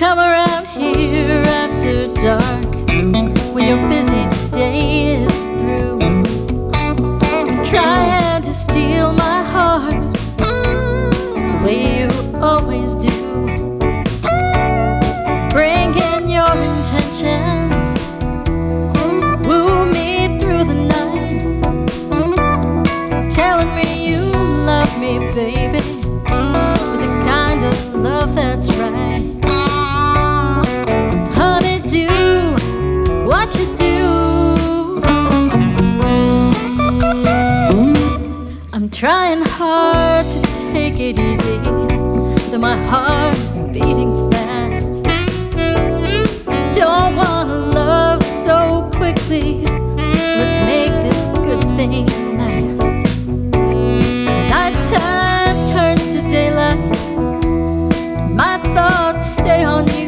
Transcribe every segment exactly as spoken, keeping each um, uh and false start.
come around here after dark when your busy day is through. You're trying to steal my heart the way you always do, bringing your intentions to woo me through the night, telling me you love me, baby, with the kind of love that's right. Honey, do what you do. I'm trying hard to take it easy, though my heart is beating fast. Don't wanna love so quickly. Let's make this good thing last. Nighttime turns to daylight, my thoughts stay on you.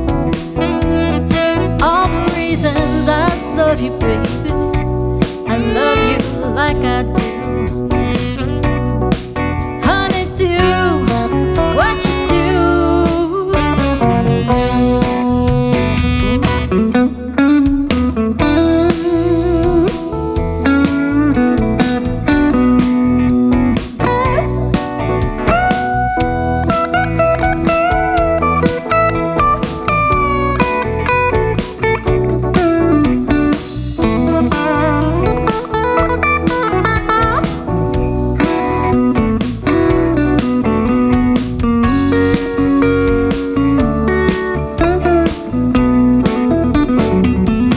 All the reasons I love you, baby, I love you like I do. Honey, do what you do.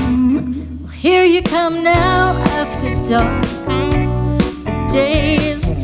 Here you come now after dark. The day is